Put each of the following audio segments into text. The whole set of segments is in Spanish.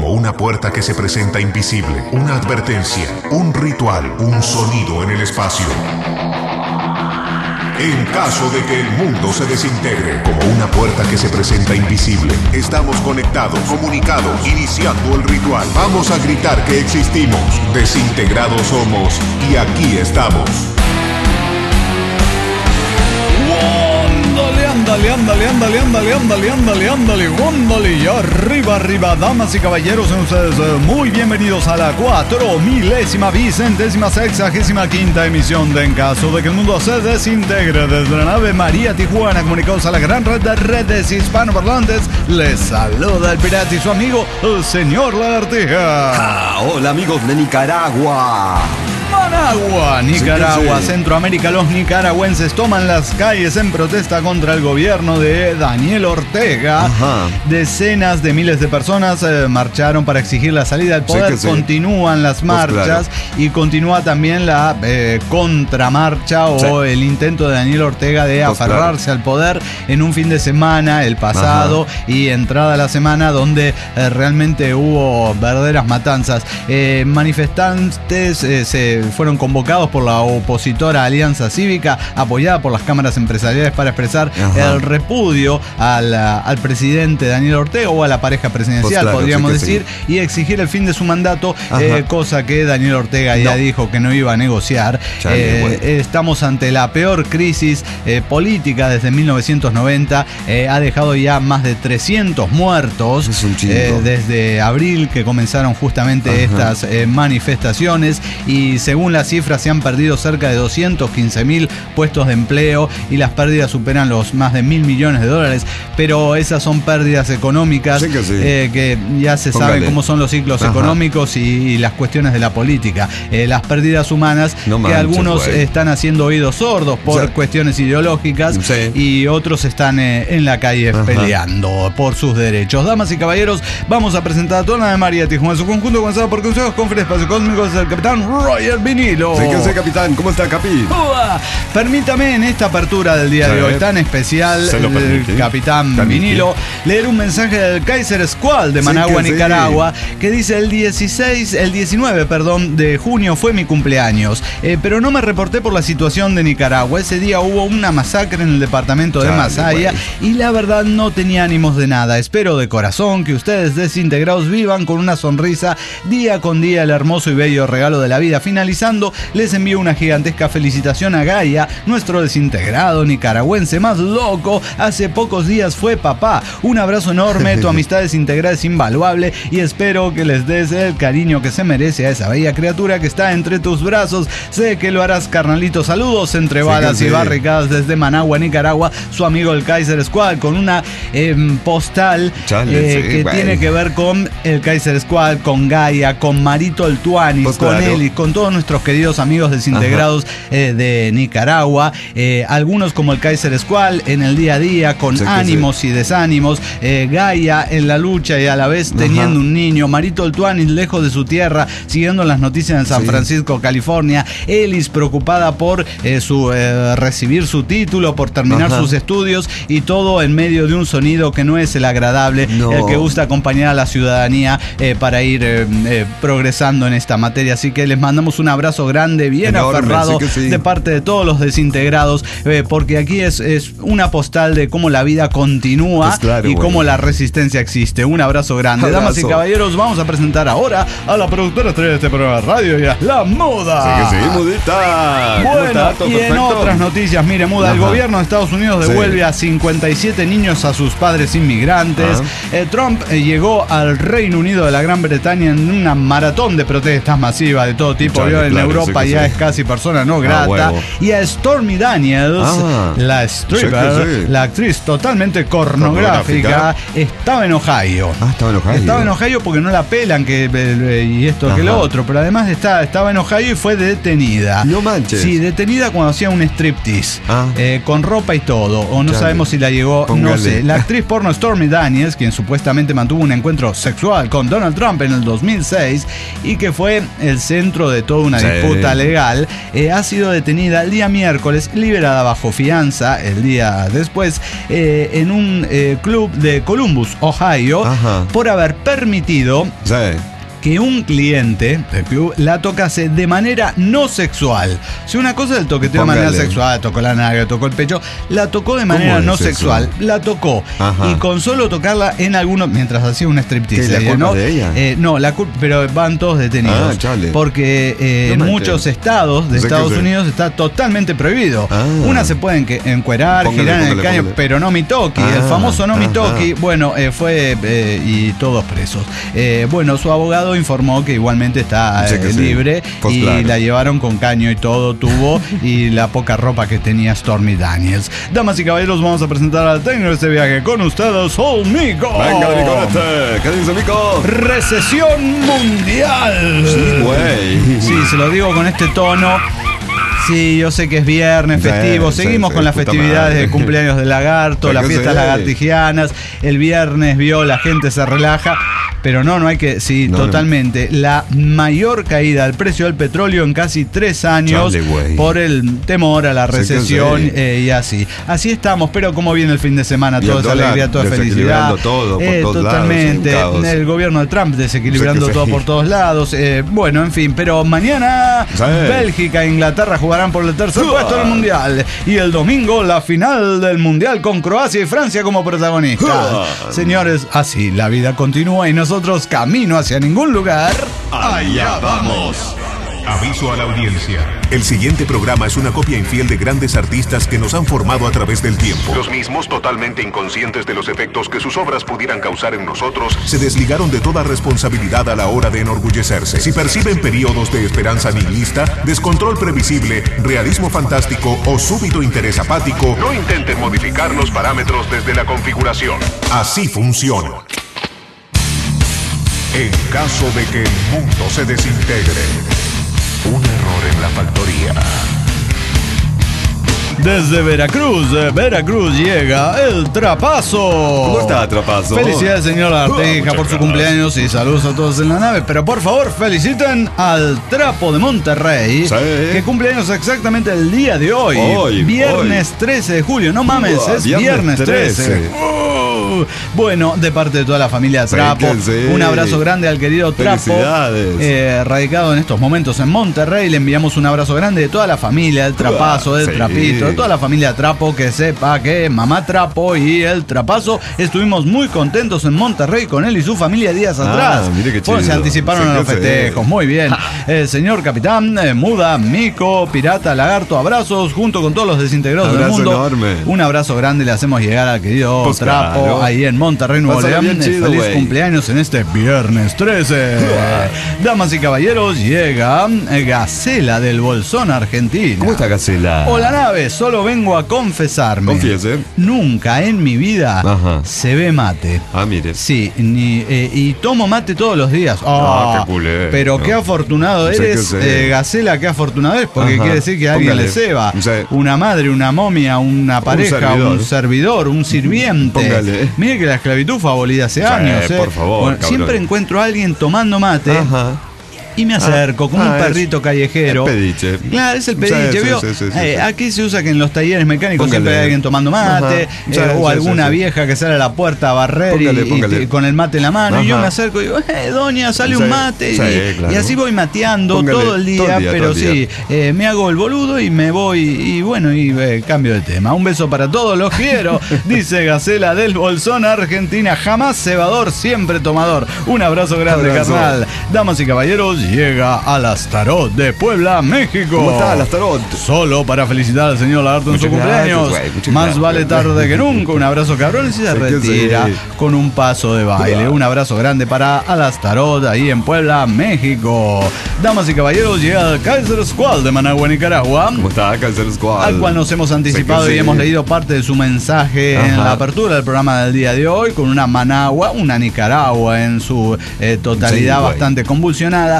como una puerta que se presenta invisible, una advertencia, un ritual, un sonido en el espacio. En caso de que el mundo se desintegre, como una puerta que se presenta invisible, estamos conectados, comunicados, iniciando el ritual. Vamos a gritar que existimos, desintegrados somos y aquí estamos. Ándale, y arriba, damas y caballeros, sean ustedes muy bienvenidos a la 4000ª emisión de En Caso de que el Mundo se Desintegre. Desde la nave María Tijuana, comunicados a la gran red de redes hispanoparlantes, les saluda el pirata y su amigo, el señor Lagartija. Hola amigos de Nicaragua. Managua, Nicaragua, Centroamérica. Los nicaragüenses toman las calles en protesta contra el gobierno de Daniel Ortega. Decenas de miles de personas marcharon para exigir la salida del poder. Continúan las marchas, y continúa también la contramarcha o el intento de Daniel Ortega de aferrarse al poder en un fin de semana, el pasado y entrada la semana, donde realmente hubo verdaderas matanzas. Manifestantes se fueron convocados por la opositora Alianza Cívica, apoyada por las cámaras empresariales, para expresar el repudio al presidente Daniel Ortega, o a la pareja presidencial, podríamos decir, y exigir el fin de su mandato, cosa que Daniel Ortega ya dijo que no iba a negociar. Estamos ante la peor crisis política desde 1990. Ha dejado ya más de 300 muertos desde abril, que comenzaron justamente estas manifestaciones, y según las cifras se han perdido cerca de 215.000 puestos de empleo, y las pérdidas superan los más de $1.000 millones, pero esas son pérdidas económicas que ya se saben cómo son los ciclos económicos y las cuestiones de la política. Las pérdidas humanas, que algunos están haciendo oídos sordos por cuestiones ideológicas, y otros están en la calle peleando por sus derechos. Damas y caballeros, vamos a presentar a toda la de María Tijuana en su conjunto, comenzado por consejos con espacio cósmicos del capitán Roger Vinilo. Sí, capitán, ¿cómo está, Capi? Permítame en esta apertura del día de hoy tan especial, capitán Vinilo, leer un mensaje del Kaiser Squad de Managua, Nicaragua, que dice: el 19 de junio fue mi cumpleaños, pero no me reporté por la situación de Nicaragua. Ese día hubo una masacre en el departamento de Masaya, y la verdad no tenía ánimos de nada. Espero de corazón que ustedes desintegrados vivan con una sonrisa día con día el hermoso y bello regalo de la vida. Finalizando, les envío una gigantesca felicitación a Gaia, nuestro desintegrado nicaragüense más loco. Hace pocos días fue papá. Un abrazo enorme, tu amistad desintegrada es invaluable, y espero que les des el cariño que se merece a esa bella criatura que está entre tus brazos. Sé que lo harás, carnalito. Saludos entre balas y barricadas desde Managua, Nicaragua, su amigo el Kaiser Squad, con una postal que tiene que ver con el Kaiser Squad, con Gaia, con Marito el Tuanis, con él y con todos nuestros queridos amigos desintegrados de Nicaragua. Algunos como el Kaiser Squad en el día a día, con ánimos y desánimos. Gaia en la lucha y a la vez teniendo un niño. Marito el Tuanis lejos de su tierra, siguiendo las noticias en San Francisco, California. Elis preocupada por recibir su título, por terminar sus estudios, y todo en medio de un sonido que no es el agradable, el que gusta acompañar a la ciudadanía para ir progresando en esta materia. Así que les mandamos un abrazo grande, bien aferrado, de parte de todos los desintegrados, porque aquí es una postal de cómo la vida continúa y cómo la resistencia existe. Un abrazo grande. Damas y caballeros, vamos a presentar ahora a la productora estrella de este programa de radio, ya, la Muda. Mudita. Bueno, y en otras noticias, mire, Muda, el gobierno de Estados Unidos devuelve a 57 niños a sus padres inmigrantes. Trump llegó al Reino Unido de la Gran Bretaña en una maratón de protestas masivas de todo tipo. En Europa ya es casi persona no grata. Y a Stormy Daniels, la stripper, la actriz totalmente pornográfica, estaba en Ohio. Estaba en Ohio porque no la pelan, y esto que lo otro, pero además estaba en Ohio y fue detenida. No manches. Sí, detenida cuando hacía un striptease, con ropa y todo, o no sabemos si la llegó, no sé. La actriz porno Stormy Daniels, quien supuestamente mantuvo un encuentro sexual con Donald Trump en el 2006 y que fue el centro de todo toda una disputa legal, ha sido detenida el día miércoles, liberada bajo fianza el día después, en un club de Columbus, Ohio, por haber permitido que un cliente del club la tocase de manera no sexual. Si una cosa es el toqueteo de manera sexual, tocó la nalga, tocó el pecho, la tocó de manera no sexual, la tocó. Y con solo tocarla en algunos, mientras hacía un striptease. ¿La culpa de ella? No, pero van todos detenidos. Porque en muchos estados de Estados Unidos está totalmente prohibido. Una se pueden encuerar, girar en el caño, pero no mitoki. El famoso no mitoki, bueno, fue y todos presos. Bueno, su abogado informó que igualmente está libre y la llevaron con caño y todo, tubo y la poca ropa que tenía Stormy Daniels. Damas y caballeros, vamos a presentar al técnico de este viaje con ustedes, Mico. Venga, Nicolete, ¿qué dice Mico? Recesión mundial. Sí, güey. Sí, se lo digo con este tono. Sí, yo sé que es viernes, festivo. Seguimos con las festividades de cumpleaños de Lagarto, las fiestas lagartigianas. El viernes la gente se relaja. Pero no hay que... Sí, totalmente. La mayor caída del precio del petróleo en casi 3 años por el temor a la recesión y así. Así estamos, pero como viene el fin de semana, toda esa alegría, toda felicidad. Todo por todos totalmente. lados, el gobierno de Trump desequilibrando todo por todos lados. Bueno, en fin, pero mañana Bélgica e Inglaterra jugarán por el tercer puesto del Mundial. Y el domingo la final del Mundial con Croacia y Francia como protagonistas. Señores, así la vida continúa y nosotros camino hacia ningún lugar. Allá vamos. Aviso a la audiencia. El siguiente programa es una copia infiel de grandes artistas que nos han formado a través del tiempo. Los mismos, totalmente inconscientes de los efectos que sus obras pudieran causar en nosotros, se desligaron de toda responsabilidad a la hora de enorgullecerse. Si perciben periodos de esperanza nihilista, descontrol previsible, realismo fantástico o súbito interés apático, no intenten modificar los parámetros desde la configuración. Así funciona. En caso de que el mundo se desintegre, un error en la factoría. Desde Veracruz llega el Trapazo. ¿Cómo está, Trapazo? Felicidades, señor Arteja, por su cumpleaños y saludos a todos en la nave. Pero por favor, feliciten al Trapo de Monterrey, que cumple años exactamente el día de hoy. Viernes 13 de julio. No mames, es viernes 13. Bueno, de parte de toda la familia Trapo, un abrazo grande al querido Trapo, radicado en estos momentos en Monterrey. Le enviamos un abrazo grande de toda la familia, del Trapazo, del Trapito, de toda la familia Trapo, que sepa que mamá Trapo y el Trapazo estuvimos muy contentos en Monterrey con él y su familia días atrás. Mire qué chido. Se anticiparon a los festejos, muy bien. Señor Capitán, Muda, Mico, Pirata, Lagarto, abrazos junto con todos los desintegrados del mundo. Enorme. Un abrazo grande le hacemos llegar al querido Trapo ahí en Monterrey, Nuevo León. Feliz cumpleaños en este viernes 13. Damas y caballeros, llega Gacela del Bolsón, Argentina. ¿Cómo está Gacela? Hola, nave, solo vengo a confesarme. Confiese. Nunca en mi vida se ve mate. Mire. Sí, y tomo mate todos los días. Qué culé. Pero qué afortunado eres, Gacela, qué afortunado eres, porque quiere decir que alguien le ceba. Una madre, una momia, una pareja, un servidor, un sirviente. Póngale. Mire que la esclavitud fue abolida hace años. Por favor, bueno, siempre encuentro a alguien tomando mate. Y me acerco como un perrito callejero. El pediche. Claro, es el pediche. ¿Vio? Aquí se usa que en los talleres mecánicos siempre hay alguien tomando mate. O alguna vieja que sale a la puerta a barrer y con el mate en la mano. Y yo me acerco y digo, doña, sale un mate. Y así voy mateando todo el día. Pero me hago el boludo y me voy. Y bueno, cambio de tema. Un beso para todos, los quiero. Dice Gacela del Bolsón, Argentina. Jamás cebador, siempre tomador. Un abrazo grande, carnal. Damas y caballeros, llega a las Tarot de Puebla, México. ¿Cómo está las Tarot? Solo para felicitar al señor Lagarto en su cumpleaños. Más vale tarde que nunca. Un abrazo, cabrón, y se retira con un paso de baile. Un abrazo grande para las Tarot ahí en Puebla, México. Damas y caballeros, llega el Kaiser Squad de Managua, Nicaragua. ¿Cómo está Kaiser Squad? Al cual nos hemos anticipado y hemos leído parte de su mensaje en la apertura del programa del día de hoy, con una Managua, una Nicaragua en su totalidad bastante convulsionada.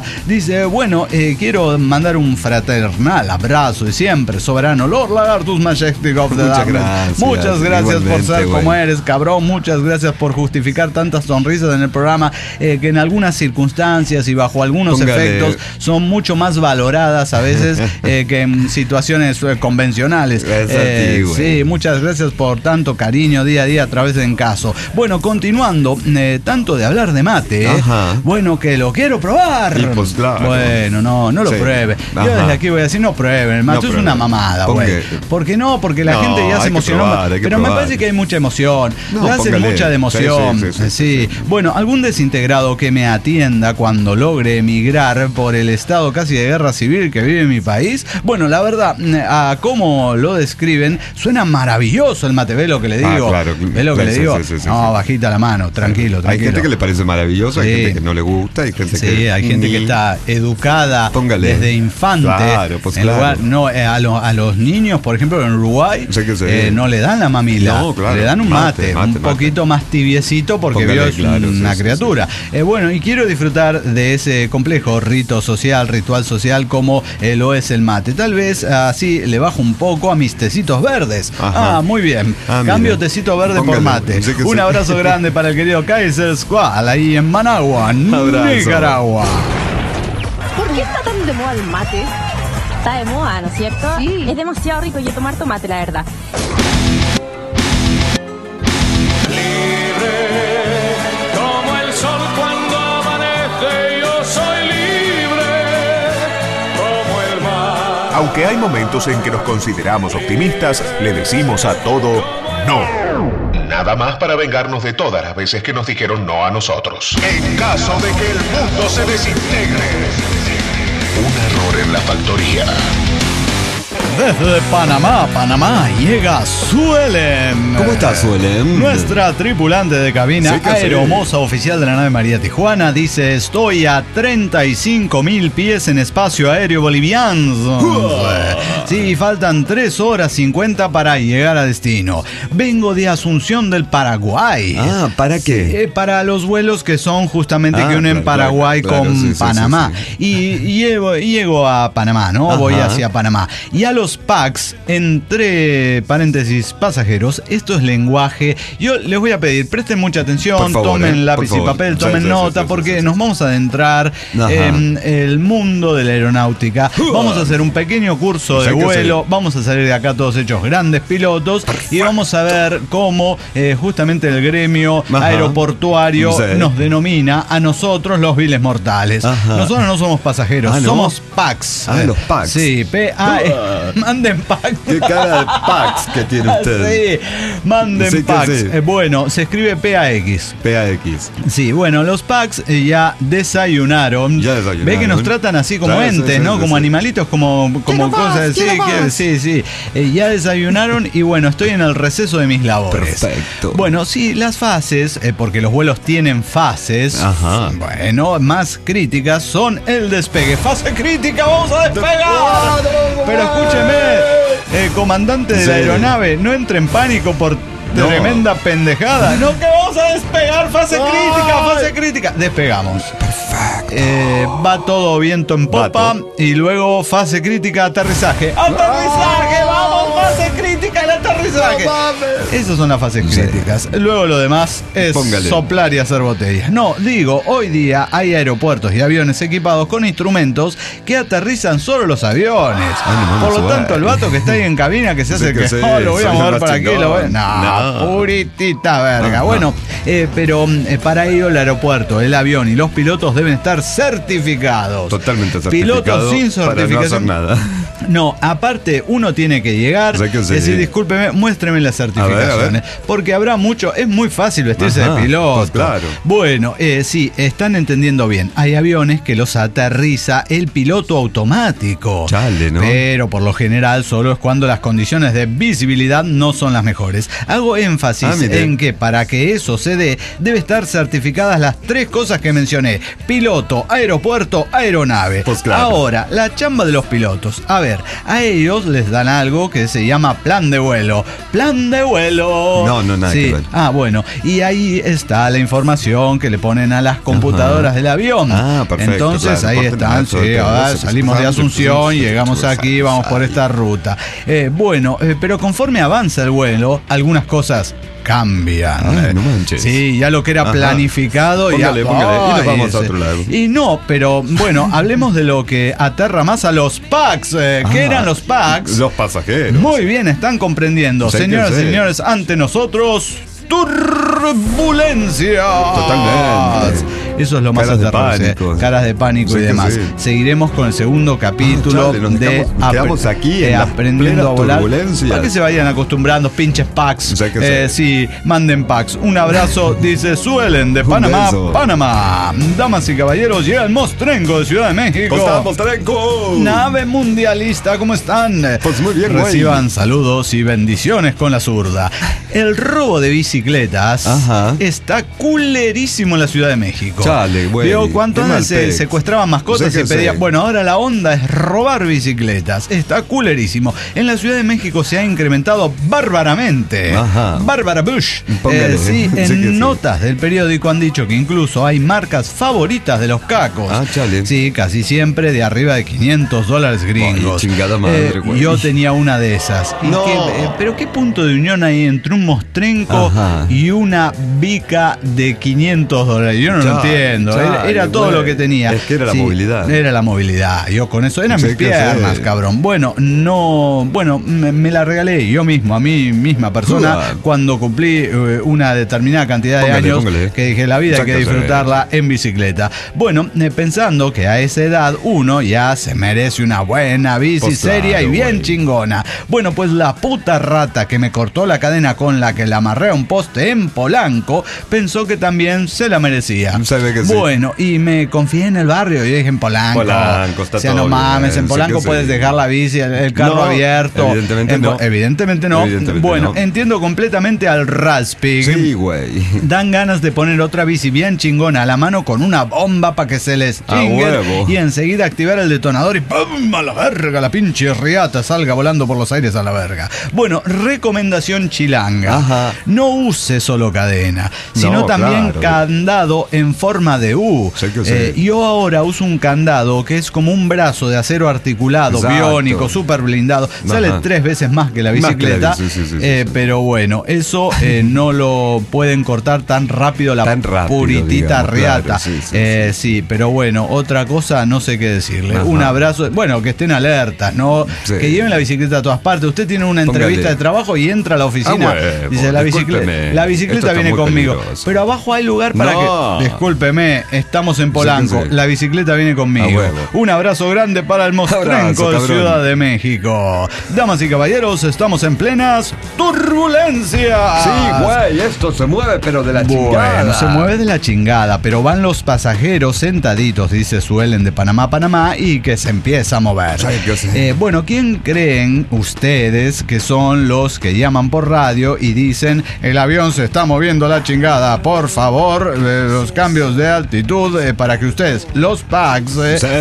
Dice, bueno, quiero mandar un fraternal abrazo de siempre, soberano Lord Lagartus Majestic of the Darkness. Muchas gracias por ser como eres, cabrón. Muchas gracias por justificar tantas sonrisas en el programa, que en algunas circunstancias y bajo algunos efectos son mucho más valoradas a veces que en situaciones convencionales. Sí, muchas gracias por tanto cariño día a día a través de Encaso. Bueno, continuando, tanto de hablar de mate, bueno, que lo quiero probar. Pues claro. Bueno, no lo pruebe. Yo desde aquí voy a decir, no prueben, el mate es una mamada, güey. ¿Por qué no? Porque la gente ya se emocionó. Pero me parece que hay mucha emoción. Le hacen mucha de emoción. Sí. Bueno, algún desintegrado que me atienda cuando logre emigrar por el estado casi de guerra civil que vive mi país. Bueno, la verdad, a cómo lo describen, suena maravilloso el mate. ¿Ves lo que le digo? Claro. ¿Ves lo que le digo? No, bajita la mano, tranquilo. Hay gente que le parece maravilloso, hay gente que no le gusta, hay gente que... hay gente que está educada desde infante. Claro, pues lugar, a los niños, por ejemplo, en Uruguay, no le dan la mamila, le dan un mate un poquito más tibiecito porque es una criatura. Bueno, y quiero disfrutar de ese complejo ritual social como lo es el mate. Tal vez así le bajo un poco a mis tecitos verdes. Muy bien. Cambio tecito verde por mate. Un abrazo grande para el querido Kaiser Squall ahí en Managua, Nicaragua. ¿Por qué está tan de moda el mate? Está de moda, ¿no es cierto? Sí. Es demasiado rico yo tomar tomate, la verdad. Aunque hay momentos en que nos consideramos optimistas, le decimos a todo no. Nada más para vengarnos de todas las veces que nos dijeron no a nosotros. En caso de que el mundo se desintegre. Un error en la factoría. Desde Panamá llega Suelen. ¿Cómo estás, Suelen? Nuestra tripulante de cabina, aeromoza oficial de la nave María Tijuana, dice: estoy a 35.000 pies en espacio aéreo boliviano. Sí, faltan 3 horas 50 para llegar a destino. Vengo de Asunción del Paraguay. ¿Para qué? Sí, para los vuelos que son justamente que unen Paraguay con Panamá. Y llego a Panamá, ¿no? Voy hacia Panamá. Y a los PAX, entre paréntesis pasajeros, esto es lenguaje. Yo les voy a pedir, presten mucha atención, tomen lápiz y papel, tomen nota, porque nos vamos a adentrar en el mundo de la aeronáutica. Vamos a hacer un pequeño curso de vuelo, vamos a salir de acá todos hechos grandes pilotos. Y vamos a ver cómo justamente el gremio aeroportuario nos denomina a nosotros los viles mortales. Nosotros no somos pasajeros, somos PAX. Los PAX. Sí, P-A-E. Manden PAX. Qué cara de PAX que tiene usted. Sí, manden PAX. Bueno, se escribe PAX. PAX. Sí, bueno, los PAX ya desayunaron. Ve que nos tratan así como entes, ¿no? Como animalitos, como cosas así. Sí. Ya desayunaron y bueno, estoy en el receso de mis labores. Perfecto. Bueno, sí, las fases, porque los vuelos tienen fases, bueno, más críticas son el despegue. Fase crítica, vamos a despegar. Pero escúcheme, comandante de la aeronave, no entre en pánico por tremenda pendejada. No, que vamos a despegar, fase crítica. Despegamos. Perfecto. Va todo viento en popa y luego fase crítica, aterrizaje. ¡Aterrizaje! ¡Vamos! Fase crítica, el aterrizaje. Esas son las fases críticas. Luego lo demás es soplar y hacer botellas. No, digo, hoy día hay aeropuertos y aviones equipados con instrumentos que aterrizan solo los aviones. Por lo tanto, el vato que está ahí en cabina que se hace que lo voy a mover para aquí, puritita verga. Bueno, pero para ello el aeropuerto, el avión y los pilotos deben estar certificados. Totalmente certificados. Pilotos sin certificación. Para no hacer nada. No, aparte uno tiene que llegar, decir, discúlpeme, muéstreme las certificaciones. Porque habrá mucho, es muy fácil vestirse de piloto. Pues claro. Bueno, sí, están entendiendo bien. Hay aviones que los aterriza el piloto automático. Chale, ¿no? Pero por lo general solo es cuando las condiciones de visibilidad no son las mejores. Hago énfasis en que para que eso se dé, debe estar certificadas las 3 cosas que mencioné: piloto, aeropuerto, aeronave. Pues claro. Ahora, la chamba de los pilotos. A ver, a ellos les dan algo que se llama plan de vuelo. Plan de vuelo. vuelo. No, nada que ver. Bueno, y ahí está la información que le ponen a las computadoras del avión. Perfecto. Entonces ahí están, salimos de Asunción, llegamos aquí, vamos por esta ruta. Pero conforme avanza el vuelo, algunas cosas cambian. No manches. Sí, ya lo que era planificado. Póngale, y nos vamos a otro lado. Y no, pero bueno, hablemos de lo que aterra más a los packs. ¿Qué eran los packs? Los pasajeros. Muy bien, están comprendiendo. Señoras y señores, ante nosotros, turbulencia. Totalmente. Eso es lo más aterrador. Caras de pánico y demás. Sí. Seguiremos con el segundo capítulo de quedamos aquí en Aprendiendo a Volar. Turbulencia. Para que se vayan acostumbrando, pinches packs. Sí, manden packs. Un abrazo, dice Suelen de Panamá, Panamá. Damas y caballeros, llega el Mostrenco de Ciudad de México. ¿Cómo está, Mostrenco? Nave mundialista, ¿cómo están? Pues muy bien, Reciban saludos y bendiciones con la zurda. El robo de bicicletas está culerísimo en la Ciudad de México. Chale, güey. Veo cuánto antes se secuestraban mascotas y pedían. Bueno, ahora la onda es robar bicicletas. Está culerísimo. En la Ciudad de México se ha incrementado bárbaramente. Bárbara Bush. En notas del periódico han dicho que incluso hay marcas favoritas de los cacos. Chale. Sí, casi siempre de arriba de $500 gringos. Chingada madre, güey. Yo tenía una de esas. Pero ¿qué punto de unión hay entre un Mostrenco y una bica de $500? Yo no lo entiendo. Era todo lo que tenía. Es que era la movilidad. Era la movilidad. Yo con eso eran mis piernas, cabrón. Me la regalé yo mismo, a mí misma persona, cuando cumplí una determinada cantidad de años, que dije, la vida hay que disfrutarla en bicicleta. Bueno, pensando que a esa edad uno ya se merece una buena bici seria y bien chingona. Bueno, pues la puta rata que me cortó la cadena con la que la amarré a un poste en Polanco pensó que también se la merecía. Bueno, y me confié en el barrio. Yo dije, en Polanco está todo. No mames, en Polanco puedes dejar la bici, el carro abierto. Evidentemente no. Entiendo completamente al Raspig. Sí, güey. Dan ganas de poner otra bici bien chingona a la mano con una bomba para que se les chingue y enseguida activar el detonador y ¡pum! A la verga, la pinche riata salga volando por los aires a la verga. Bueno, recomendación chilanga. No use solo cadena, sino también candado en forma de U. Yo ahora uso un candado que es como un brazo de acero articulado, biónico, súper blindado. Sale 3 veces más que la bicicleta. Pero bueno, eso no lo pueden cortar tan rápido la puritita riata. Pero bueno, otra cosa no sé qué decirle. Un abrazo. Bueno, que estén alertas, ¿no? Que lleven la bicicleta a todas partes. Usted tiene una entrevista de trabajo y entra a la oficina. Dice, la bicicleta viene conmigo. Peligroso. Pero abajo hay lugar para que... Discúlpeme, estamos en Polanco. La bicicleta viene conmigo. Un abrazo grande para el Mostrenco de Ciudad de México. Damas y caballeros, estamos en plenas turbulencias. Sí, güey, esto se mueve, pero de la chingada. Bueno, se mueve de la chingada, pero van los pasajeros sentaditos, dice Suelen de Panamá, Panamá, y que se empieza a mover. ¿Quién creen ustedes que son los que llaman por radio y dicen, el avión se está moviendo a la chingada? Por favor, los cambios de altitud para que ustedes, los packs,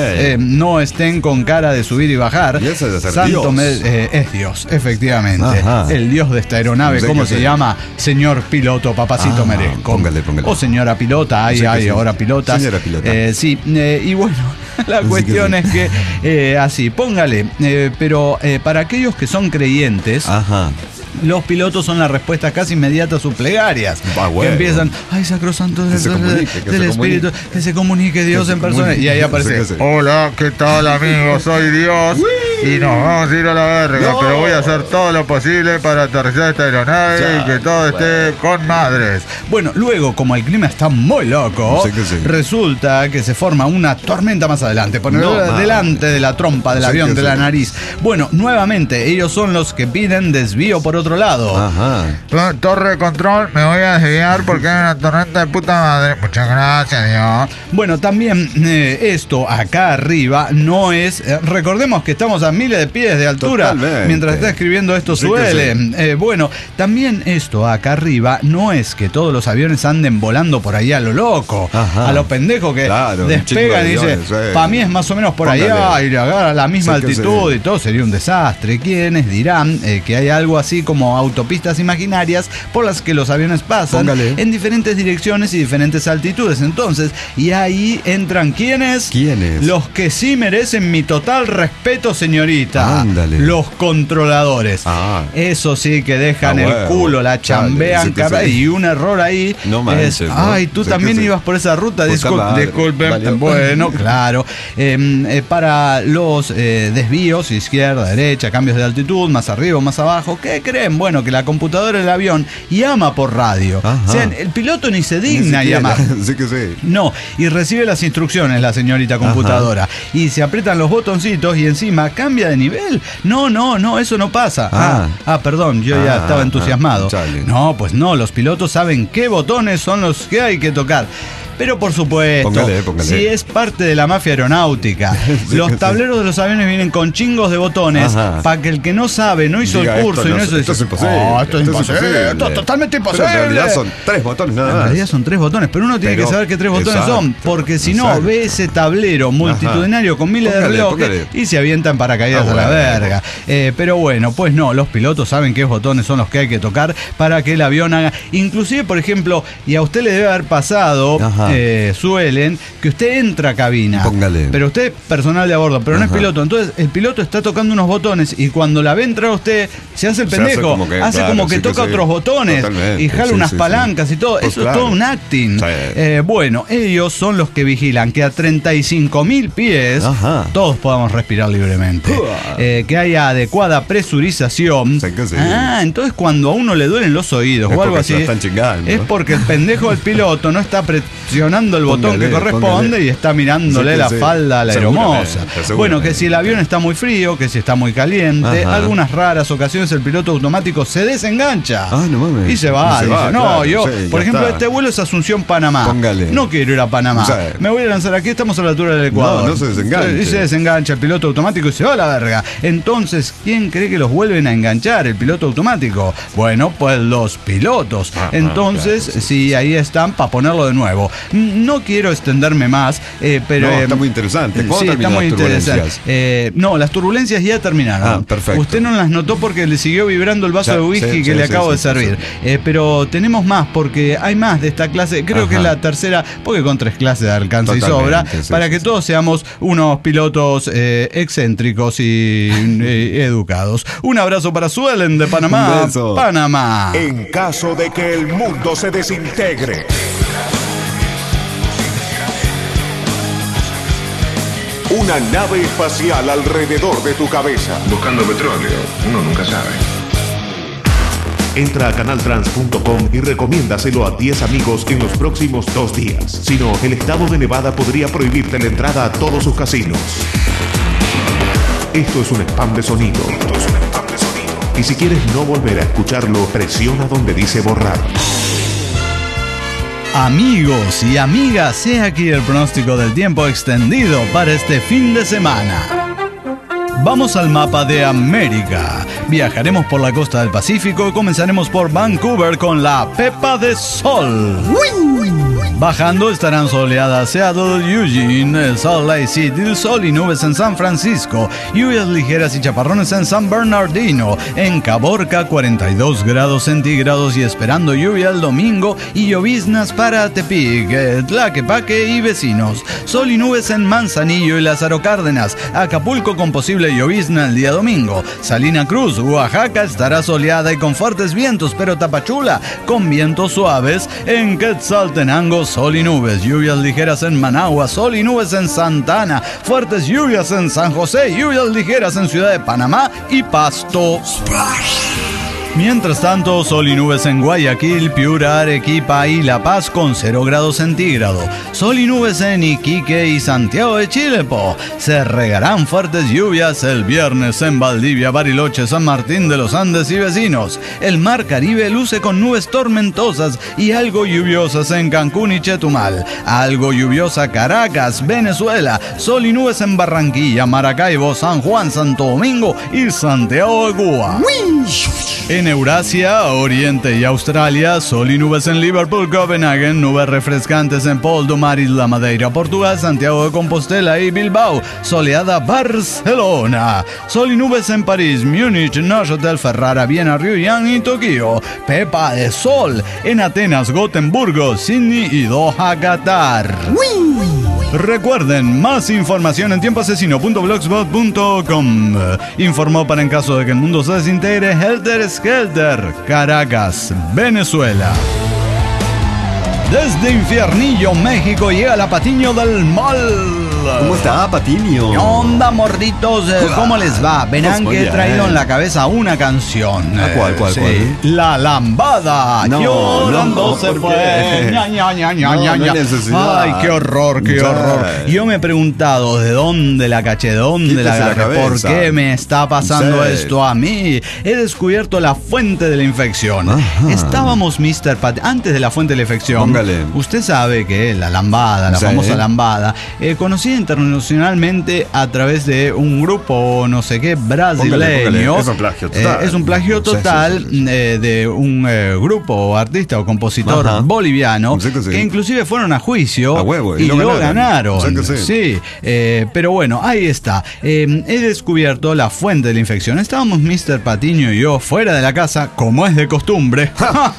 no estén con cara de subir y bajar. Y ese de ser Santo Dios. Es Dios, efectivamente. El Dios de esta aeronave, ¿cómo se llama? Señor piloto, papacito merezco. Póngale. O señora pilota, ahora pilotas. Señora pilota. Y bueno, la cuestión es que, así, póngale. Pero para aquellos que son creyentes, los pilotos son la respuesta casi inmediata a sus plegarias. Que empiezan, ay, sacrosanto del Espíritu, que se comunique Dios en persona. Y ahí aparece, hola, ¿qué tal, amigos? Soy Dios. Y nos vamos a ir a la verga, pero voy a hacer todo lo posible para aterrizar esta aeronave y que todo esté con madres. Bueno, luego, como el clima está muy loco, resulta que se forma una tormenta más adelante, delante de la trompa del avión, de la nariz. Bueno, nuevamente, ellos son los que piden desvío por otro lado. Torre de control, me voy a desviar porque hay una tormenta de puta madre. Muchas gracias, Dios. Bueno, también esto acá arriba no es... recordemos que estamos a miles de pies de altura. Totalmente. Mientras está escribiendo esto suele. Bueno, también esto acá arriba no es que todos los aviones anden volando por ahí a lo loco. Ajá. A los pendejos que despegan y dicen, para mí es más o menos por allá y a la misma altitud y todo, sería un desastre. ¿Quiénes dirán que hay algo así como autopistas imaginarias por las que los aviones pasan en diferentes direcciones y diferentes altitudes? Entonces, y ahí entran ¿quiénes? Los que sí merecen mi total respeto, señorita. Ándale. Los controladores. Eso sí que dejan el culo, la chambean, y un error ahí es, ay, tú también ibas por esa ruta, disculpen. Bueno, claro. Para los desvíos, izquierda, derecha, cambios de altitud, más arriba, más abajo, ¿qué creen? Bueno, que la computadora del avión llama por radio. O sea, el piloto ni se digna llamar. Sí que sí. No, y recibe las instrucciones la señorita computadora. Y se aprietan los botoncitos y encima cambia de nivel. No, eso no pasa. Perdón, yo ya estaba entusiasmado. No, pues no, los pilotos saben qué botones son los que hay que tocar. Pero por supuesto, póngale. Si es parte de la mafia aeronáutica, los tableros de los aviones vienen con chingos de botones para que el que no sabe, no hizo el curso y no hizo esto es imposible. Esto es imposible. Esto es totalmente imposible. Pero en realidad son 3 botones nada más. En realidad son 3 botones, pero uno tiene que saber qué 3 botones son, porque si no, ve ese tablero multitudinario con miles de relojes y se avientan paracaídas a la verga. Pero bueno, pues no, los pilotos saben qué botones son los que hay que tocar para que el avión haga. Inclusive, por ejemplo, y a usted le debe haber pasado, suelen, que usted entra a cabina, pero usted es personal de a bordo, pero no es piloto. Entonces el piloto está tocando unos botones y cuando la ve entrar usted, se hace el pendejo, hace como que toca otros botones y jala unas palancas y todo. Eso es todo un acting. Bueno, ellos son los que vigilan que a 35.000 pies todos podamos respirar libremente, que haya adecuada presurización. Entonces cuando a uno le duelen los oídos o algo así, es porque el pendejo del piloto no está presionando el botón que corresponde y está mirándole la falda a la aeromoza. Bueno, que si el avión está muy frío, que si está muy caliente, algunas raras ocasiones el piloto automático se desengancha y se va. Por ejemplo, este vuelo es Asunción-Panamá. No quiero ir a Panamá. Me voy a lanzar aquí, estamos a la altura del Ecuador. No se desengancha. Y se desengancha el piloto automático y se va a la verga. Entonces, ¿quién cree que los vuelven a enganchar? ¿El piloto automático? Bueno, pues los pilotos. Entonces, sí, ahí están para ponerlo de nuevo. No quiero extenderme más, pero... está muy interesante. Sí, está muy interesante. No, las turbulencias ya terminaron. Perfecto. Usted no las notó porque le siguió vibrando el vaso de whisky que le acabo de servir. Pero tenemos más, porque hay más de esta clase. Creo que es la tercera, porque con 3 clases alcanza y sobra, para que todos seamos unos pilotos excéntricos y educados. Un abrazo para Suelen de Panamá. Un beso. Panamá. En caso de que el mundo se desintegre, una nave espacial alrededor de tu cabeza. Buscando petróleo, uno nunca sabe. Entra a canaltrans.com y recomiéndaselo a 10 amigos en los próximos 2 días. Si no, el estado de Nevada podría prohibirte la entrada a todos sus casinos. Esto es un spam de sonido. Y si quieres no volver a escucharlo, presiona donde dice borrar. Amigos y amigas, he aquí el pronóstico del tiempo extendido para este fin de semana. Vamos al mapa de América. Viajaremos por la costa del Pacífico. Comenzaremos por Vancouver con la pepa de sol. Bajando estarán soleadas Seattle, Eugene, Salt Lake City, sol y nubes en San Francisco, lluvias ligeras y chaparrones en San Bernardino, en Caborca 42 grados centígrados y esperando lluvia el domingo y lloviznas para Tepic, Tlaquepaque y vecinos, sol y nubes en Manzanillo y Lázaro Cárdenas, Acapulco con posible llovizna el día domingo, Salina Cruz, Oaxaca estará soleada y con fuertes vientos, pero Tapachula con vientos suaves, en Quetzaltenango sol y nubes, lluvias ligeras en Managua, sol y nubes en Santa Ana, fuertes lluvias en San José, lluvias ligeras en Ciudad de Panamá y Pasto. Mientras tanto, sol y nubes en Guayaquil, Piura, Arequipa y La Paz con 0 grados centígrados. Sol y nubes en Iquique y Santiago de Chile. Se regarán fuertes lluvias el viernes en Valdivia, Bariloche, San Martín de los Andes y vecinos. El mar Caribe luce con nubes tormentosas y algo lluviosas en Cancún y Chetumal. Algo lluviosa Caracas, Venezuela. Sol y nubes en Barranquilla, Maracaibo, San Juan, Santo Domingo y Santiago de Cuba. En Eurasia, Oriente y Australia, sol y nubes en Liverpool, Copenhagen, nubes refrescantes en Poldumar, Isla Madeira, Portugal, Santiago de Compostela y Bilbao, soleada Barcelona, sol y nubes en París, Múnich, Neuchâtel, Ferrara, Viena, Ryuyang y Tokio, pepa de sol en Atenas, Gotemburgo, Sydney y Doha, Qatar. Recuerden, más información en tiempoasesino.blogspot.com. Informó para en caso de que el mundo se desintegre, Helter Skelter, Caracas, Venezuela. Desde Infiernillo, México, llega la Patiño del Mal. ¿Cómo está, Patiño? ¿Qué onda, morritos? ¿Cómo les va? Verán que he traído en la cabeza una canción. ¿Cuál? La Lambada. Llorando se fue. Ay, qué horror. Yo me he preguntado de dónde la caché, de dónde la agarré, por qué me está pasando esto a mí. He descubierto la fuente de la infección. Estábamos, Mr. Pat, antes de la fuente de la infección. Póngale. Usted sabe que la lambada, la famosa lambada, conocida internacionalmente a través de un grupo, no sé qué, brasileño. Póngale. Es un plagio total. Es un plagio total de un grupo, artista o compositor boliviano, que inclusive fueron a juicio y lo ganaron. Sí, pero bueno, ahí está. He descubierto la fuente de la infección. Estábamos Mr. Patiño y yo fuera de la casa, como es de costumbre.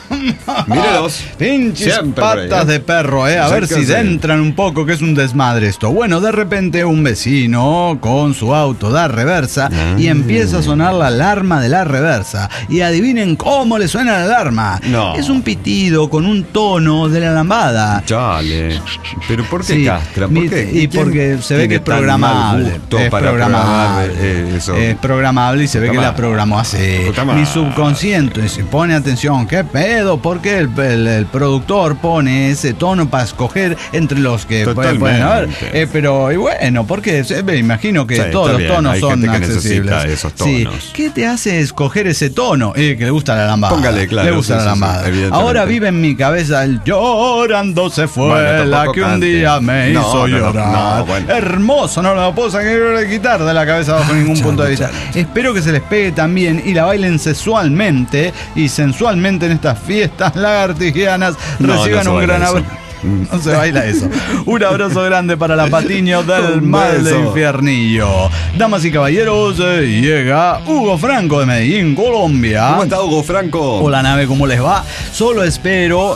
Mírelos. Pinches patas de perro, a ver si entran un poco, que es un desmadre esto. Bueno, de repente un vecino con su auto da reversa y empieza a sonar la alarma de la reversa. Y adivinen cómo le suena la alarma. No. Es un pitido con un tono de la lambada. Chale. ¿Pero por qué castra? ¿Por qué? Y porque se ve que es programable. Es programable. Es programable y se ve que la programó así. Mi subconsciente se pone atención. ¿Qué pedo? Porque el productor pone ese tono para escoger entre los que pueden haber. Pero, y bueno, porque me imagino que todos los tonos son accesibles. Esos tonos. Sí. ¿Qué te hace escoger ese tono? Que le gusta la lambada. Póngale, claro. Le gusta la lambada. Ahora vive en mi cabeza el llorando se fue, la que un día me hizo llorar. Hermoso, no lo puedo quitar de la cabeza bajo ningún punto de vista. Espero que se les pegue también y la bailen sexualmente y sensualmente en estas fiestas lagartigianas. Reciban un gran abrazo. No se baila eso. Un abrazo grande para la Patiño del Mal de Infiernillo. Damas y caballeros, llega Hugo Franco de Medellín, Colombia. ¿Cómo está, Hugo Franco? Hola, nave, ¿cómo les va? Solo espero,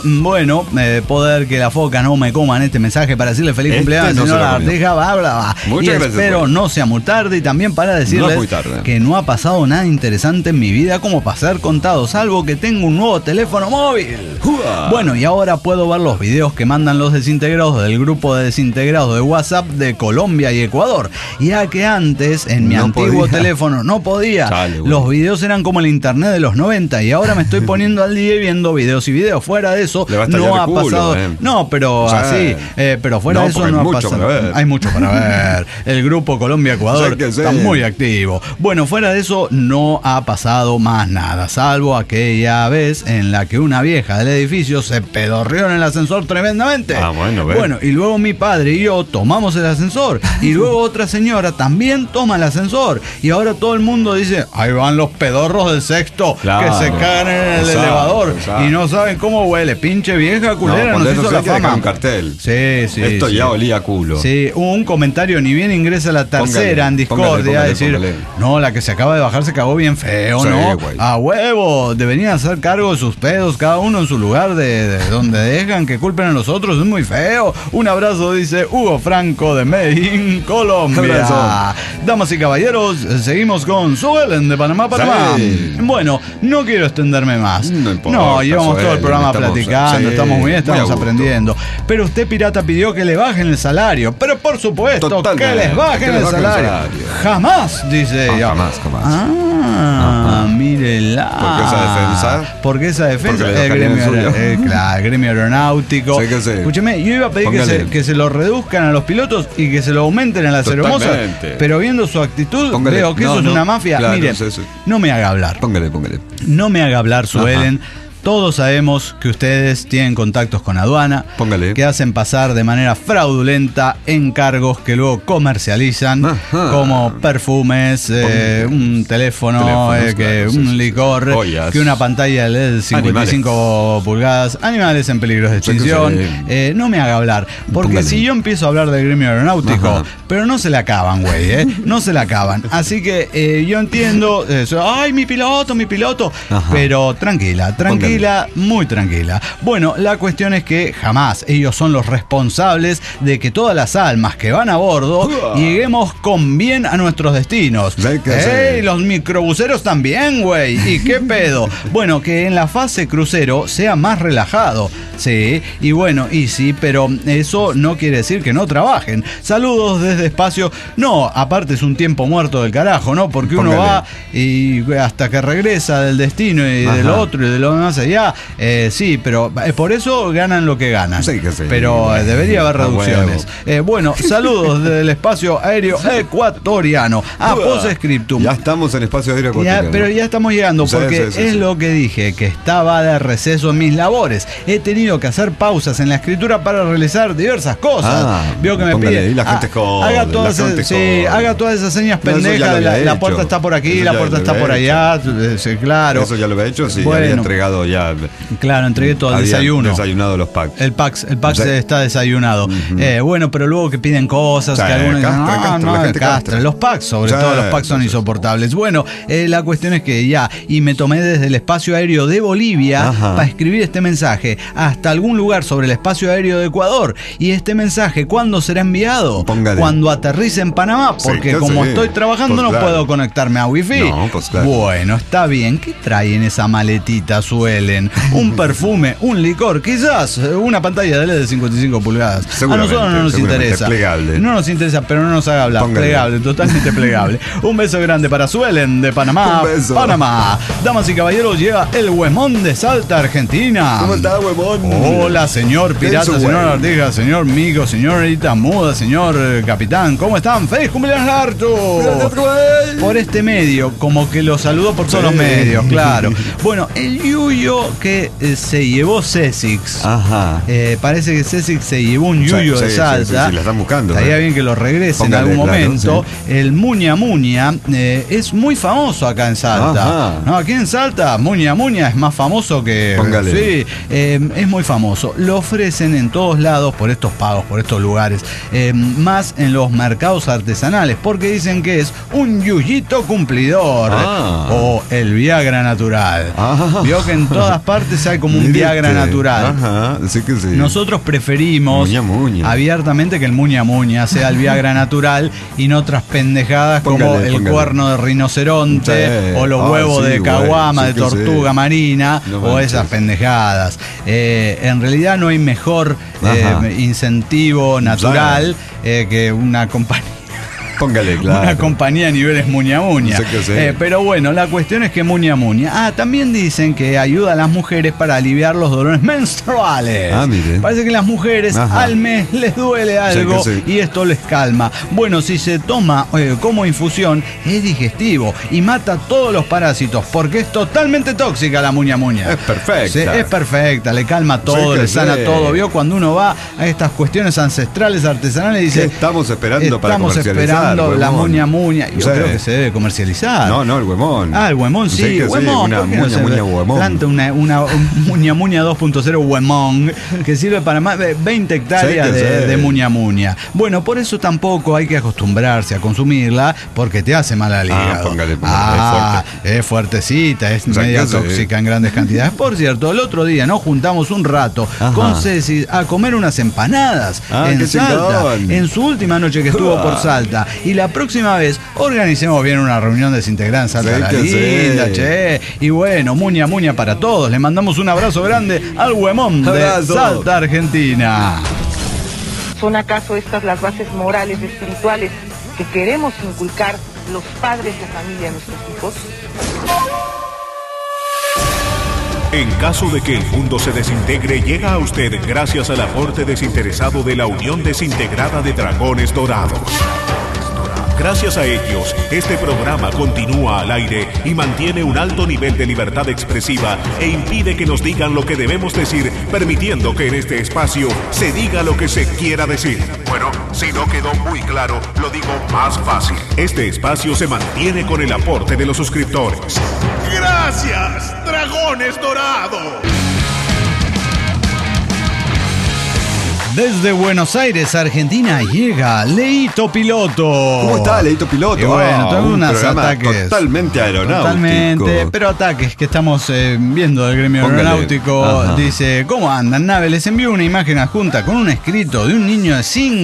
poder que la foca no me coma en este mensaje para decirle feliz cumpleaños, señora Lagartija, bla, bla, bla. Muchas gracias. Espero no sea muy tarde y también para decirles que no ha pasado nada interesante en mi vida como para ser contado, salvo que tengo un nuevo teléfono móvil. Bueno, y ahora puedo ver los videos que mandan los desintegrados del grupo de desintegrados de WhatsApp de Colombia y Ecuador, ya que antes en mi antiguo teléfono no podía. Los videos eran como el internet de los 90 y ahora me estoy poniendo al día viendo videos y videos. Fuera de eso no ha pasado. No, pero así, pero fuera de eso no ha pasado. Hay mucho para ver. El grupo Colombia-Ecuador está muy activo. Bueno, fuera de eso no ha pasado más nada, salvo aquella vez en la que una vieja del edificio se pedorreó en el ascensor tremendamente. Bueno, y luego mi padre y yo tomamos el ascensor y luego otra señora también toma el ascensor y ahora todo el mundo dice, ahí van los pedorros del sexto que se cagan en el elevador y no saben cómo huele. Pinche vieja culera, nos hizo la fama. Un cartel. Sí. Esto ya olía a culo. Sí, un comentario, ni bien ingresa la tercera en discordia, decir, no, la que se acaba de bajar se cagó bien feo, ¿no? A huevo, deberían hacer cargo de sus pedos, cada uno en su lugar de donde dejan que culpen a los otros, es muy feo. Un abrazo, dice Hugo Franco de Medellín, Colombia. Damas y caballeros, seguimos con Suelen de Panamá. Bueno, no quiero extenderme más. No, llevamos todo el programa platicando, estamos muy bien, estamos aprendiendo. Pero usted, pirata, pidió que le bajen el salario. Pero por supuesto, que les bajen el salario. Jamás, dice ella. Jamás. mírela. Porque esa defensa el gremio aeronáutico. Sí, escúcheme, yo iba a pedir que se lo reduzcan a los pilotos y que se lo aumenten a las hermosas, pero viendo su actitud veo que eso es una mafia. Claro, mire, no me haga hablar. Póngale. No me haga hablar, Suelen. Todos sabemos que ustedes tienen contactos con aduana, que hacen pasar de manera fraudulenta encargos que luego comercializan, como perfumes, un teléfono, un licor, que una pantalla LED de 55 pulgadas, animales en peligro de extinción. No me haga hablar, porque si yo empiezo a hablar del gremio aeronáutico, pero no se le acaban, güey, no se le acaban. Así que yo entiendo, ay, mi piloto, pero tranquila, muy tranquila. Bueno, la cuestión es que jamás ellos son los responsables de que todas las almas que van a bordo lleguemos con bien a nuestros destinos. Los microbuseros también, güey. ¿Y qué pedo? Bueno, que en la fase crucero sea más relajado. Sí, y bueno, y sí, pero eso no quiere decir que no trabajen. Saludos desde espacio. No, aparte es un tiempo muerto del carajo, ¿no? Porque uno va y hasta que regresa del destino y del otro y de lo demás allá. Sí, pero por eso ganan lo que ganan. Pero debería haber reducciones. Bueno, saludos desde el espacio aéreo ecuatoriano. Postscriptum. Ya estamos en espacio aéreo ecuatoriano. Pero ya estamos llegando, porque es lo que dije, que estaba de receso en mis labores. He tenido que hacer pausas en la escritura para realizar diversas cosas. Veo que me pide. Y la gente haga todas esas señas pendejas. La puerta está por aquí, la puerta está por allá. Claro. Eso ya lo había hecho, sí. Había entregado ya. Claro, entregué todo el desayuno. Desayunado los packs. El PAX está desayunado. Bueno, pero luego que piden cosas, que algunos dicen, castra. Los packs, sobre todo los packs son insoportables. Bueno, la cuestión es que y me tomé desde el espacio aéreo de Bolivia para escribir este mensaje hasta algún lugar sobre el espacio aéreo de Ecuador. Y este mensaje, ¿cuándo será enviado? Cuando aterrice en Panamá, porque como estoy trabajando no puedo conectarme a Wi-Fi. Bueno, está bien. ¿Qué trae en esa maletita, Suelen? Un perfume, un licor, quizás una pantalla de LED de 55 pulgadas. A nosotros no nos interesa. Plegable. No nos interesa, pero no nos haga hablar. Plegable, totalmente plegable. Un beso grande para Suelen de Panamá. Panamá. Damas y caballeros, llega el Huemón de Salta, Argentina. ¿Cómo está, Huemón? Hola, señor pirata, señor Artigas, señor Migo, señorita Muda, señor capitán. ¿Cómo están? ¡Feliz cumpleaños, Artu! Por este medio, como que lo saludó por todos los medios, claro. Bueno, el yuyo que se llevó Cesix. Parece que Cesix se llevó un yuyo de Salta. Sí, la están buscando. Estaría bien que lo regrese en algún momento. El Muña Muña es muy famoso acá en Salta. No, aquí en Salta, Muña Muña es más famoso que... Sí, es muy famoso. Lo ofrecen en todos lados por estos pagos, por estos lugares. Más en los mercados artesanales, porque dicen que es un yuyito cumplidor. O el Viagra natural. Vio que en todas partes hay como un Viagra natural. Sí que sí. Nosotros preferimos abiertamente que el Muña Muña sea el Viagra natural y no otras pendejadas como el cuerno de rinoceronte o los huevos de caguama, de tortuga marina o esas pendejadas. En realidad no hay mejor incentivo natural que una compañía. Una compañía a niveles Muña Muña. Pero bueno, la cuestión es que Muña Muña. También dicen que ayuda a las mujeres para aliviar los dolores menstruales. Parece que las mujeres al mes les duele algo y esto les calma. Bueno, si se toma como infusión, es digestivo y mata todos los parásitos porque es totalmente tóxica la Muña Muña. Es perfecta. Es perfecta, le calma todo, le sana todo. ¿Vio? Cuando uno va a estas cuestiones ancestrales, artesanales, dice... ¿Qué estamos esperando para comercializar? La Muña Muña. Yo creo que se debe comercializar. No, el Huemón. El Huemón, sí. Huemón. Una Muña Muña Huemón. Planta una Muña Muña 2.0 Huemón que sirve para más de 20 hectáreas de Muña Muña. Bueno, por eso tampoco hay que acostumbrarse a consumirla porque te hace mal al hígado. Póngale, es fuertecita, es media tóxica en grandes cantidades. Por cierto, el otro día nos juntamos un rato con Ceci a comer unas empanadas en Salta. En su última noche que estuvo por Salta. Y la próxima vez organicemos bien una reunión desintegrada en Salta la Linda, che. Y bueno, Muña Muña para todos. Le mandamos un abrazo grande al Huemón de Salta, Argentina. ¿Son acaso estas las bases morales, espirituales que queremos inculcar los padres de familia de nuestros hijos. En caso de que el mundo se desintegre, llega a usted gracias al aporte desinteresado de la Unión Desintegrada de Dragones Dorados. Gracias a ellos, este programa continúa al aire y mantiene un alto nivel de libertad expresiva e impide que nos digan lo que debemos decir, permitiendo que en este espacio se diga lo que se quiera decir. Bueno, si no quedó muy claro, lo digo más fácil. Este espacio se mantiene con el aporte de los suscriptores. ¡Gracias, Dragones Dorados! Desde Buenos Aires, Argentina, llega Leito Piloto. ¿Cómo está, Leito Piloto? Y bueno, tengo unos ataques. Totalmente aeronáutico. Totalmente, pero ataques que estamos viendo del gremio aeronáutico. Ajá. Dice, ¿cómo andan, nave? Les envío una imagen adjunta con un escrito de un niño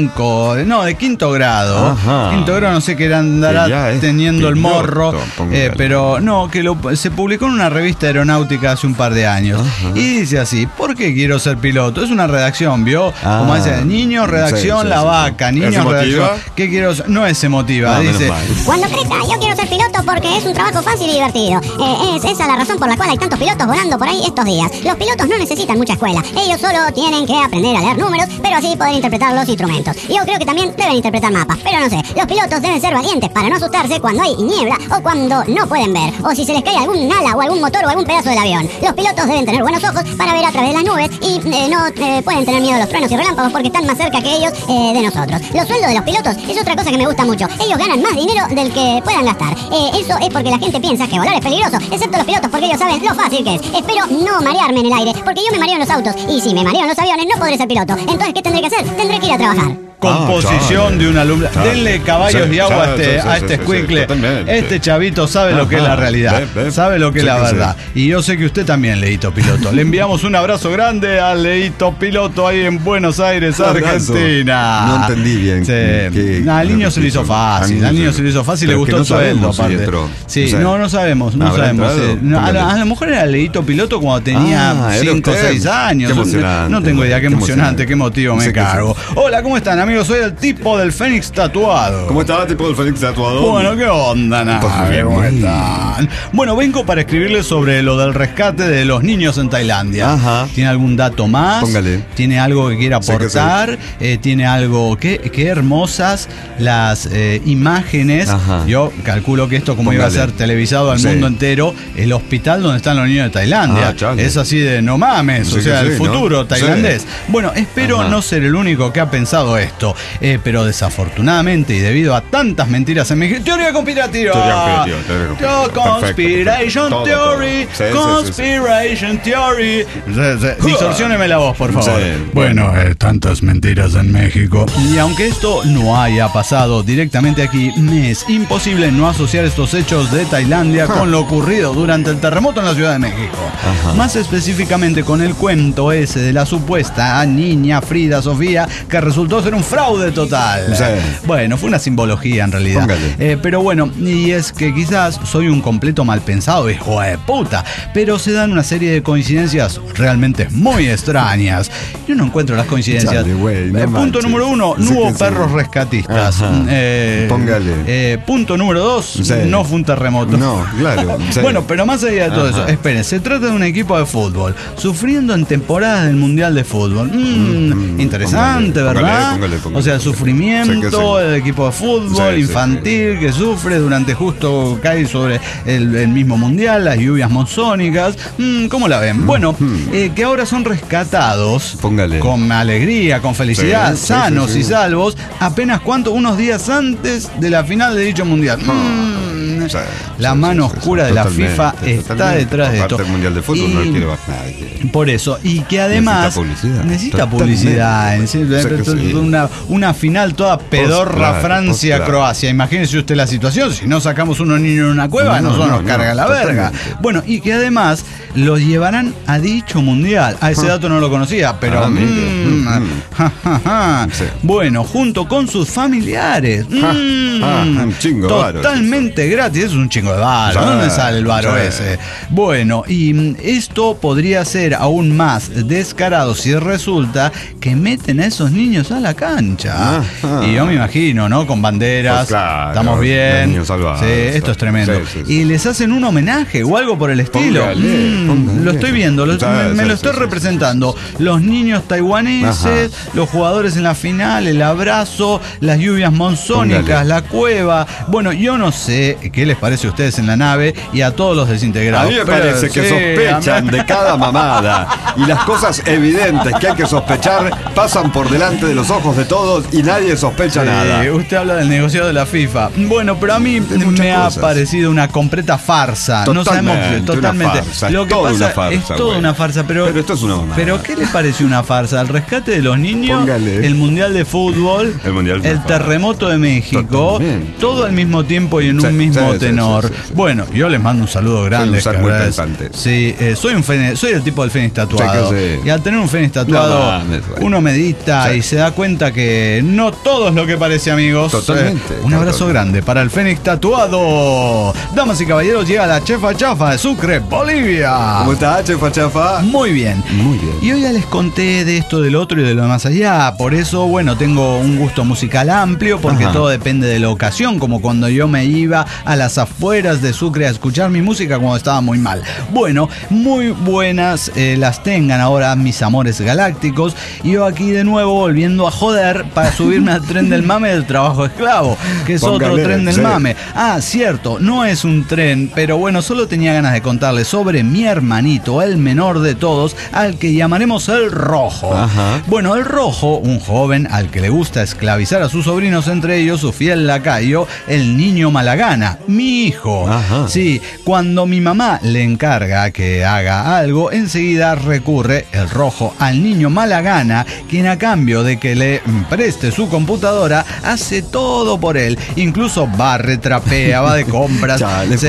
de quinto grado. Ajá. Quinto grado, no sé qué andará teniendo piloto, el morro. Pero no, que se publicó en una revista aeronáutica hace un par de años. Ajá. Y dice así, ¿por qué quiero ser piloto? Es una redacción, ¿vio? Como dice, niño, redacción, la vaca, niño, redacción. ¿Qué quiero ser? No es emotiva, no, dice. Cuando crezca, yo quiero ser piloto porque es un trabajo fácil y divertido. Es esa la razón por la cual hay tantos pilotos volando por ahí estos días. Los pilotos no necesitan mucha escuela. Ellos solo tienen que aprender a leer números, pero así poder interpretar los instrumentos. Yo creo que también deben interpretar mapas, pero no sé. Los pilotos deben ser valientes para no asustarse cuando hay niebla o cuando no pueden ver, o si se les cae algún ala o algún motor o algún pedazo del avión. Los pilotos deben tener buenos ojos para ver a través de las nubes y no pueden tener miedo a los truenos y relámpagos porque están más cerca que ellos de nosotros. Los sueldos de los pilotos es otra cosa que me gusta mucho. Ellos ganan más dinero del que puedan gastar. Eso es porque la gente piensa que volar es peligroso, excepto los pilotos porque ellos saben lo fácil que es. Espero no marearme en el aire, porque yo me mareo en los autos y si me mareo en los aviones no podré ser piloto. Entonces, ¿qué tendré que hacer? Tendré que ir a trabajar. Composición de una alumna. Denle caballos de agua a este escuincle. Este chavito sabe lo que es la realidad. Sabe lo que es la verdad. Y yo sé que usted también, Leito Piloto. Le enviamos un abrazo grande a Leito Piloto ahí en Buenos Aires, Argentina. No entendí bien. Al niño se le hizo fácil. Al niño se le hizo fácil, le gustó el sueldo. Sí, no sabemos. No sabemos. A lo mejor era Leito Piloto cuando tenía 5 o 6 años. No tengo idea. Qué emocionante, qué emotivo, me cargo. Hola, ¿cómo están, amigos? Soy el tipo del Fénix tatuado. ¿Cómo está el tipo del Fénix tatuado? Bueno, ¿qué onda, nave? ¿Cómo están? Bueno, vengo para escribirles sobre lo del rescate de los niños en Tailandia. Ajá. ¿Tiene algún dato más? Póngale. ¿Tiene algo que quiera aportar? ¿Tiene algo? Qué hermosas las imágenes. Ajá. Yo calculo que esto, como iba a ser televisado al mundo entero, el hospital donde están los niños de Tailandia. Es así de no mames, o sea, el futuro tailandés. Bueno, espero no ser el único que ha pensado esto. Pero desafortunadamente y debido a tantas mentiras en México, teoría conspirativa. Conspiration theory. Conspiration theory. Distorsióneme la voz, por favor. Bueno, tantas mentiras en México. Y aunque esto no haya pasado directamente aquí, me es imposible no asociar estos hechos de Tailandia con lo ocurrido durante el terremoto en la Ciudad de México. Más específicamente con el cuento ese de la supuesta niña Frida Sofía, que resultó ser un fraude total. Bueno, fue una simbología en realidad. Pero bueno, y es que quizás soy un completo malpensado, hijo de puta, pero se dan una serie de coincidencias realmente muy extrañas. Yo no encuentro las coincidencias. Punto número 1, no hubo perros rescatistas. Punto número 2, no fue un terremoto. No, claro. Bueno, pero más allá de todo eso, esperen, se trata de un equipo de fútbol sufriendo en temporadas del Mundial de Fútbol. Interesante, ¿verdad? O sea, el sufrimiento del equipo de fútbol infantil que sufre durante justo cae sobre el mismo mundial, las lluvias monzónicas. ¿Cómo la ven? Bueno, que ahora son rescatados con alegría, con felicidad, sanos y salvos, apenas unos días antes de la final de dicho mundial. La mano oscura de la FIFA está detrás de esto. El Mundial de Fútbol no quiere bajar nadie. Por eso, y que además necesita publicidad. Una final toda pedorra, Francia-Croacia. Imagínese usted la situación. Si no sacamos unos niños en una cueva, nosotros nos carga la verga. Bueno, y que además los llevarán a dicho mundial. A ese dato no lo conocía, pero Sí. Bueno, junto con sus familiares. Un chingo de varo. Totalmente gratis, es un chingo de varo. ¿Dónde sale el varo ese? Bueno, y esto podría ser aún más descarado si resulta que meten a esos niños a la cancha. Y yo me imagino, ¿no? Con banderas, pues claro, estamos bien. Niños salvados, sí, esto es tremendo. Sí. Y les hacen un homenaje o algo por el estilo. Póngale. Lo estoy viendo, me lo estoy representando. Los niños taiwaneses, los jugadores en la final, el abrazo, las lluvias monzónicas, la cueva. Bueno, yo no sé qué les parece a ustedes en la nave y a todos los desintegrados. A mí me parece que sospechan de cada mamada y las cosas evidentes que hay que sospechar pasan por delante de los ojos de todos y nadie sospecha nada. Usted habla del negociado de la FIFA. Bueno, pero a mí me ha parecido una completa farsa. No sabemos totalmente. Farsa, lo que toda pasa una farsa, es toda una farsa, pero esto es una mamada. ¿Pero qué les parece una farsa? El rescate de los niños, Póngale. el Mundial de Fútbol, el terremoto de México, todo al mismo tiempo y en un mismo tenor. Sí. Bueno, yo les mando un saludo grande. Soy muy pensante. Sí, soy el tipo del fénix tatuado. Sí. Y al tener un fénix tatuado, uno medita y se da cuenta que no todo es lo que parece, amigos. Totalmente. Un abrazo grande para el fénix tatuado. Damas y caballeros, llega la Chefa Chafa de Sucre, Bolivia. ¿Cómo está, Chefa Chafa? Muy bien. Muy bien. Y hoy ya les conté de esto, del otro y de lo de más allá. Por eso, bueno, tengo un gusto musical amplio, porque todo depende de la ocasión, como cuando yo me iba a las afueras de Sucre a escuchar mi música cuando estaba muy mal. Bueno, muy buenas las tengan ahora mis amores galácticos. Y yo aquí de nuevo volviendo a joder para subirme al tren del mame del trabajo esclavo, que es otro tren del mame. Ah, cierto, no es un tren, pero bueno, solo tenía ganas de contarles sobre mi hermanito, el menor de todos, al que llamaremos el Rojo. Bueno, el Rojo, un joven al que le gusta esclavizar a sus sobrinos, entre ellos su fiel lacayo, el niño Malagana, mi hijo. Sí, cuando mi mamá le encarga que haga algo, enseguida recurre el Rojo al niño Malagana, quien a cambio de que le preste su computadora, hace todo por él. Incluso barre, trapea, va de compras.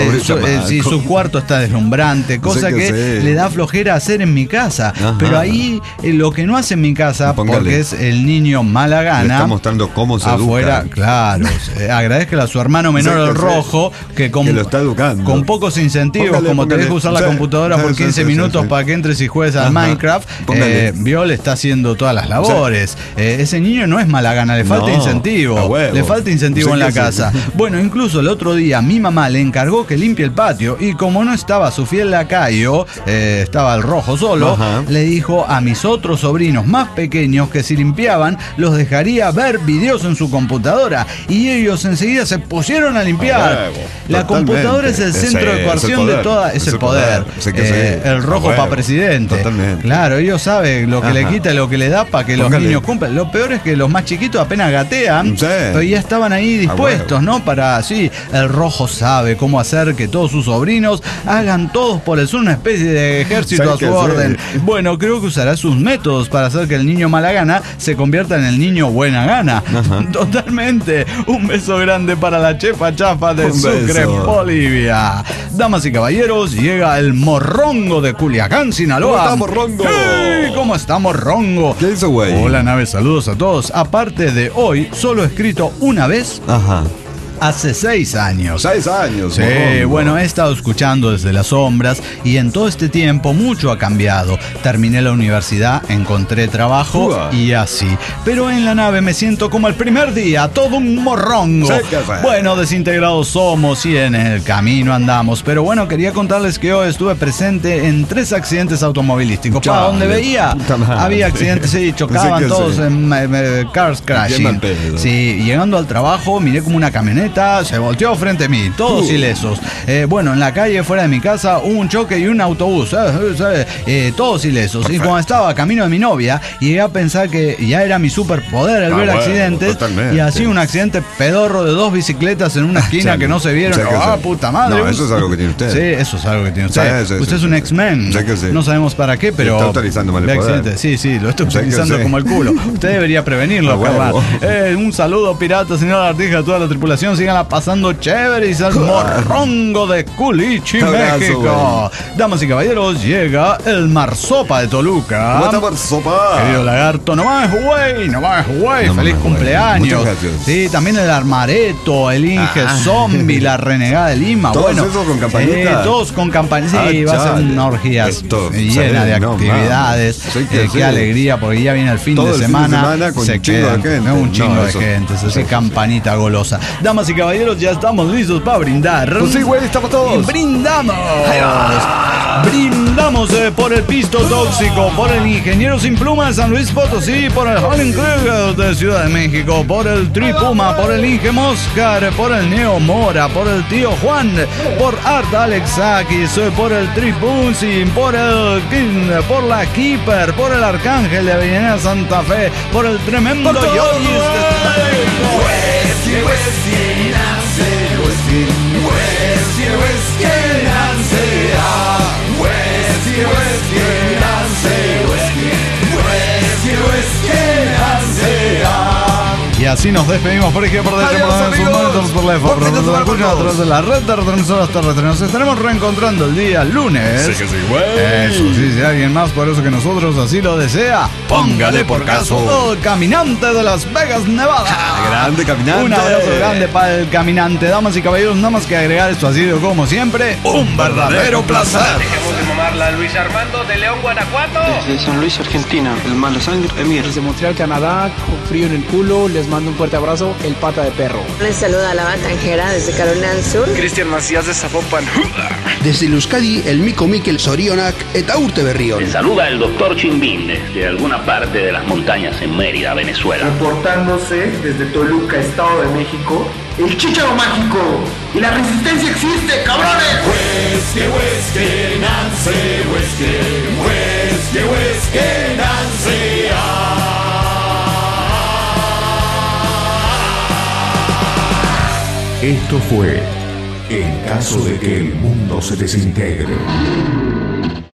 Su cuarto está deslumbrante, cosa que le da flojera hacer en mi casa. Pero ahí lo que no hace en mi casa, porque es el niño Malagana. Le está mostrando cómo se afuera, educa. Claro. Agradezca a su hermano menor, el Rojo, que lo está educando. Con pocos incentivos, como te deja usar la computadora por 15 minutos para que entres y juegues al Minecraft, Vio le está haciendo todas las labores. Ese niño no es Malagana, le falta incentivo. Le falta incentivo en la casa. Bueno, incluso el otro día mi mamá le encargó que limpie el patio y como no estaba su fiel lacayo, estaba el Rojo solo, le dijo a mis otros sobrinos más pequeños que si limpiaban los dejaría ver videos en su computadora y ellos enseguida se pusieron a limpiar. La computadora es el centro de coerción de toda, es el poder. El Rojo para presidente. Totalmente. Claro, ellos saben lo que le quita y lo que le da para que los niños cumplan. Lo peor es que los más chiquitos apenas gatean, pero ya estaban ahí dispuestos, ¿no? Para, el Rojo sabe cómo hacer que todos sus sobrinos hagan todos por el sur una especie de ejército a su orden. Bueno, creo que usará sus métodos para hacer que el niño Malagana se convierta en el niño Buena Gana. Totalmente. Un beso grande para la Chefa Chafa de Sucre, Bolivia. Damas y caballeros, llega el Morrongo de Culiacán, Sinaloa. ¿Cómo está, Morrongo? ¡Hey! ¿Cómo está, Morrongo? ¿Qué hizo, güey? Hola, nave, saludos a todos. Aparte de hoy, solo he escrito una vez. Hace 6 años. 6 años. Sí, bueno, he estado escuchando desde las sombras y en todo este tiempo mucho ha cambiado. Terminé la universidad, encontré trabajo y así. Pero en la nave me siento como el primer día, todo un morrongo. Bueno, desintegrados somos y en el camino andamos. Pero bueno, quería contarles que hoy estuve presente en 3 accidentes automovilísticos. Para donde veía, había accidentes, chocaban todos en cars crashing. Sí, llegando al trabajo, miré como una camioneta se volteó frente a mí, todos ilesos. Bueno, en la calle fuera de mi casa hubo un choque y un autobús, todos ilesos. Perfecto. Y cuando estaba camino de mi novia, llegué a pensar que ya era mi superpoder el ver accidentes. Totalmente. Y así un accidente pedorro de 2 bicicletas en una esquina que no se vieron. Puta madre. No, eso es algo que tiene usted. Sí, eso es algo que tiene usted. Usted es un X-Men. No sabemos para qué, pero está utilizando mal el poder. Sí, lo estoy utilizando como el culo. Usted debería prevenirlo, carnal. Un saludo, pirata, señor Artija, a toda la tripulación. síganla pasando chévere y al morrongo de Culichi, México. Damas y caballeros, llega el Marsopa de Toluca. ¿Cómo está Marsopa? Querido lagarto, no más güey, feliz cumpleaños. Sí, también el Armareto, el Inge Zombie, la Renegada de Lima. ¿Todos esos con campanita? Todos con campanita. Sí, va a ser una orgía llena de actividades. Qué alegría, porque ya viene el fin de semana. Con un chingo de gente. Un chingo de gente, así campanita golosa. Damas y caballeros, ya estamos listos para brindar. Pues sí, güey, estamos todos. Y brindamos. Brindamos por el Pisto Tóxico, por el Ingeniero Sin Pluma de San Luis Potosí, por el Holling Kruger de Ciudad de México, por el Tripuma, por el Inge Moscar, por el Neo Mora, por el Tío Juan, por Art Alexakis, por el Tripunzi, por el King, por la Keeper, por el Arcángel de Avenida Santa Fe, por el tremendo Yoyis Y así nos despedimos por aquí, por dentro, por sus monitores, por la EFO, por donde nos escuchan a través de la red de retransmisoras terrestres. Nos estaremos reencontrando el día lunes. Sí que sí, güey. Eso sí, si alguien más, por eso que nosotros así lo desea, póngale por caso. El caminante de Las Vegas, Nevada. Grande caminante. Un abrazo grande para el caminante. Damas y caballeros, nada más que agregar, esto ha sido como siempre un verdadero placer. Dejemos de mamarla. Luis Armando de León, Guanajuato. Desde San Luis, Argentina, el malo sangre Emir. Desde Montreal, Canadá, con frío en el culo, les mando un fuerte abrazo, el Pata de Perro. Les saluda la Batanjera desde Carolina del Sur. Cristian Macías de Zapopan. Desde Euskadi, el Mico Miquel Sorionak, eta urte berrión. Les saluda el doctor Chimbín desde alguna parte de las montañas en Mérida, Venezuela. Reportándose desde Toluca, Estado de México, el Chícharo Mágico. Y la resistencia existe, cabrones. Huesque, Nance, Huesque, Nance. Esto fue En caso de que el mundo se desintegre.